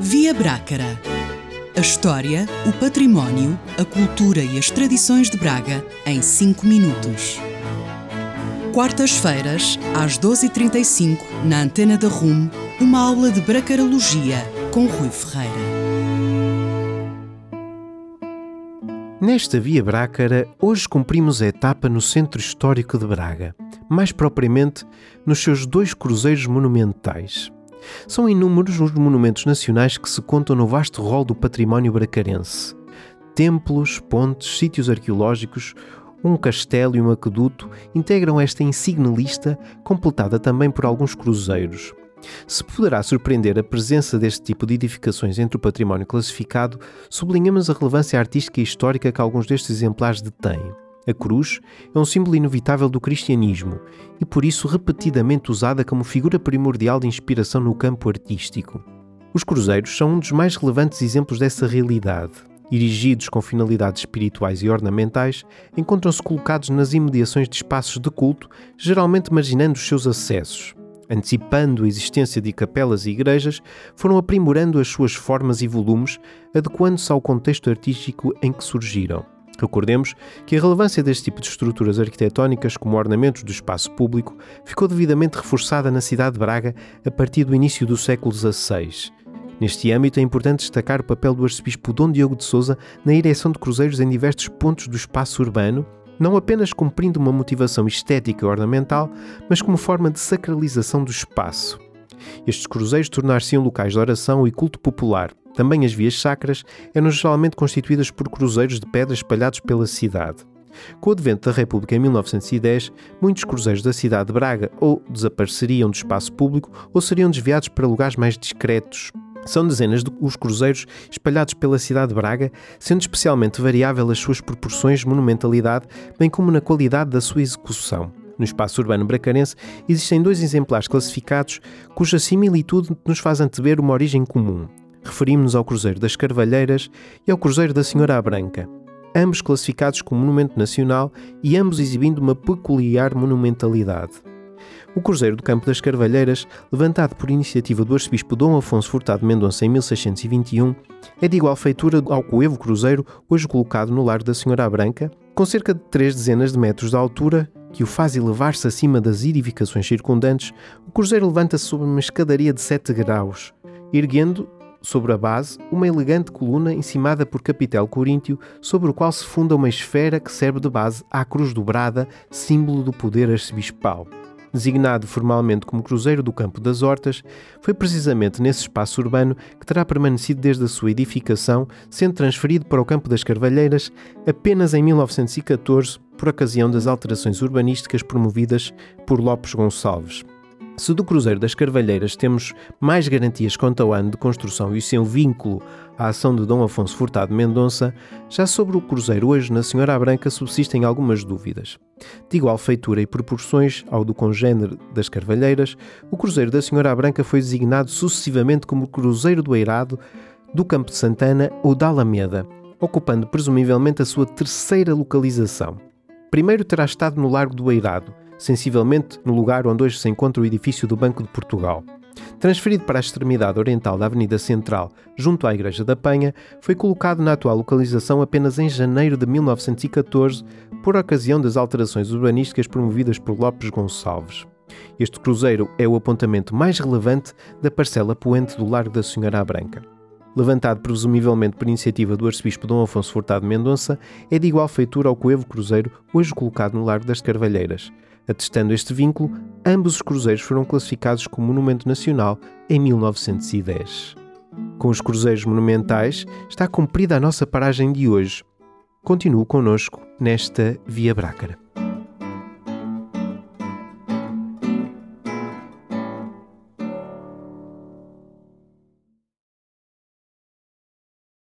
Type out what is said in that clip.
Via Brácara. A história, o património, a cultura e as tradições de Braga em 5 minutos. Quartas-feiras, às 12h35, na Antena da RUM, uma aula de bracarologia com Rui Ferreira. Nesta Via Brácara, hoje cumprimos a etapa no Centro Histórico de Braga, mais propriamente nos seus 2 cruzeiros monumentais. São inúmeros os monumentos nacionais que se contam no vasto rol do património bracarense. Templos, pontes, sítios arqueológicos, um castelo e um aqueduto integram esta insigne lista, completada também por alguns cruzeiros. Se poderá surpreender a presença deste tipo de edificações entre o património classificado, sublinhamos a relevância artística e histórica que alguns destes exemplares detêm. A cruz é um símbolo inevitável do cristianismo e por isso repetidamente usada como figura primordial de inspiração no campo artístico. Os cruzeiros são um dos mais relevantes exemplos dessa realidade. Erigidos com finalidades espirituais e ornamentais, encontram-se colocados nas imediações de espaços de culto, geralmente marginando os seus acessos. Antecipando a existência de capelas e igrejas, foram aprimorando as suas formas e volumes, adequando-se ao contexto artístico em que surgiram. Recordemos que a relevância deste tipo de estruturas arquitetónicas como ornamentos do espaço público ficou devidamente reforçada na cidade de Braga a partir do início do século XVI. Neste âmbito é importante destacar o papel do arcebispo Dom Diogo de Sousa na ereção de cruzeiros em diversos pontos do espaço urbano, não apenas cumprindo uma motivação estética e ornamental, mas como forma de sacralização do espaço. Estes cruzeiros tornar-se-iam locais de oração e culto popular. Também as vias sacras eram geralmente constituídas por cruzeiros de pedra espalhados pela cidade. Com o advento da República em 1910, muitos cruzeiros da cidade de Braga ou desapareceriam do espaço público ou seriam desviados para lugares mais discretos. São dezenas os cruzeiros espalhados pela cidade de Braga, sendo especialmente variável as suas proporções de monumentalidade, bem como na qualidade da sua execução. No espaço urbano bracarense existem 2 exemplares classificados cuja similitude nos faz antever uma origem comum. Referimos-nos ao Cruzeiro das Carvalheiras e ao Cruzeiro da Senhora à Branca, ambos classificados como monumento nacional e ambos exibindo uma peculiar monumentalidade. O Cruzeiro do Campo das Carvalheiras, levantado por iniciativa do arcebispo Dom Afonso Furtado de Mendonça em 1621, é de igual feitura ao coevo cruzeiro hoje colocado no Largo da Senhora à Branca, com cerca de 3 dezenas de metros de altura, que o faz elevar-se acima das edificações circundantes. O cruzeiro levanta-se sobre uma escadaria de 7 graus, erguendo sobre a base uma elegante coluna encimada por capitel coríntio, sobre o qual se funda uma esfera que serve de base à cruz dobrada, símbolo do poder arcebispal. Designado formalmente como Cruzeiro do Campo das Hortas, foi precisamente nesse espaço urbano que terá permanecido desde a sua edificação, sendo transferido para o Campo das Carvalheiras apenas em 1914, por ocasião das alterações urbanísticas promovidas por Lopes Gonçalves. Se do Cruzeiro das Carvalheiras temos mais garantias quanto ao ano de construção e o seu vínculo à ação de Dom Afonso Furtado de Mendonça, já sobre o Cruzeiro hoje na Senhora à Branca subsistem algumas dúvidas. De igual feitura e proporções ao do congénere das Carvalheiras, o Cruzeiro da Senhora à Branca foi designado sucessivamente como Cruzeiro do Eirado, do Campo de Santana ou da Alameda, ocupando presumivelmente a sua 3ª localização. Primeiro terá estado no Largo do Eirado, sensivelmente no lugar onde hoje se encontra o edifício do Banco de Portugal. Transferido para a extremidade oriental da Avenida Central, junto à Igreja da Penha, foi colocado na atual localização apenas em janeiro de 1914, por ocasião das alterações urbanísticas promovidas por Lopes Gonçalves. Este cruzeiro é o apontamento mais relevante da parcela poente do Largo da Senhora à Branca. Levantado presumivelmente por iniciativa do arcebispo Dom Afonso Furtado de Mendonça, é de igual feitura ao coevo cruzeiro hoje colocado no Largo das Carvalheiras. Atestando este vínculo, ambos os cruzeiros foram classificados como monumento nacional em 1910. Com os cruzeiros monumentais, está cumprida a nossa paragem de hoje. Continue connosco nesta Via Brácara.